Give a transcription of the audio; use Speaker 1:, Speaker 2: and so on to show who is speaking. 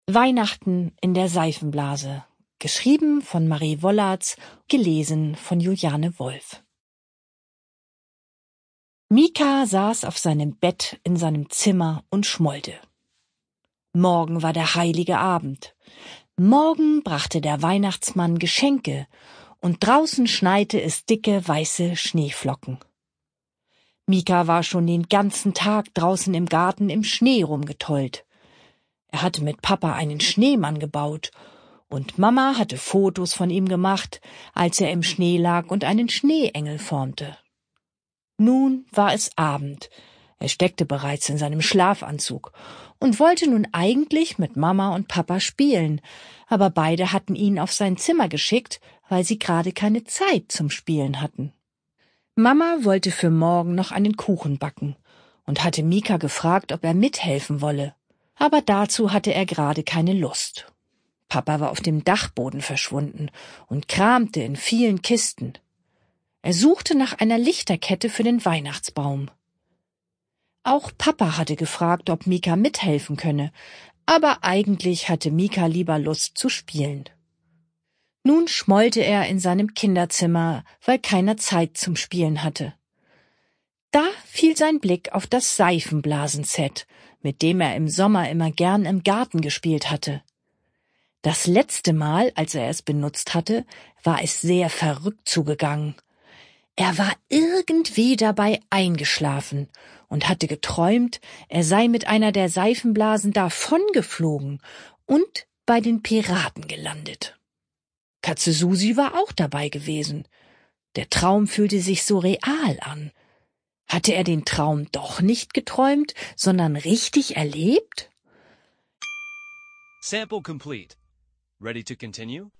Speaker 1: Weihnachten in der Seifenblase. Geschrieben von Marie Wollartz, gelesen von Juliane Wolf. Mika saß auf seinem Bett in seinem Zimmer und schmollte. Morgen war der heilige Abend. Morgen brachte der Weihnachtsmann Geschenke und draußen schneite es dicke, weiße Schneeflocken. Mika war schon den ganzen Tag draußen im Garten im Schnee rumgetollt. Er hatte mit Papa einen Schneemann gebaut und Mama hatte Fotos von ihm gemacht, als er im Schnee lag und einen Schneeengel formte. Nun war es Abend. Er steckte bereits in seinem Schlafanzug und wollte nun eigentlich mit Mama und Papa spielen, aber beide hatten ihn auf sein Zimmer geschickt, weil sie gerade keine Zeit zum Spielen hatten. Mama wollte für morgen noch einen Kuchen backen und hatte Mika gefragt, ob er mithelfen wolle, aber dazu hatte er gerade keine Lust. Papa war auf dem Dachboden verschwunden und kramte in vielen Kisten. Er suchte nach einer Lichterkette für den Weihnachtsbaum. Auch Papa hatte gefragt, ob Mika mithelfen könne, aber eigentlich hatte Mika lieber Lust zu spielen. Nun schmollte er in seinem Kinderzimmer, weil keiner Zeit zum Spielen hatte. Da fiel sein Blick auf das Seifenblasenset, mit dem er im Sommer immer gern im Garten gespielt hatte. Das letzte Mal, als er es benutzt hatte, war es sehr verrückt zugegangen. Er war irgendwie dabei eingeschlafen und hatte geträumt, er sei mit einer der Seifenblasen davongeflogen und bei den Piraten gelandet. Katze Susi war auch dabei gewesen. Der Traum fühlte sich so real an. Hatte er den Traum doch nicht geträumt, sondern richtig erlebt?
Speaker 2: Sample complete. Ready to continue?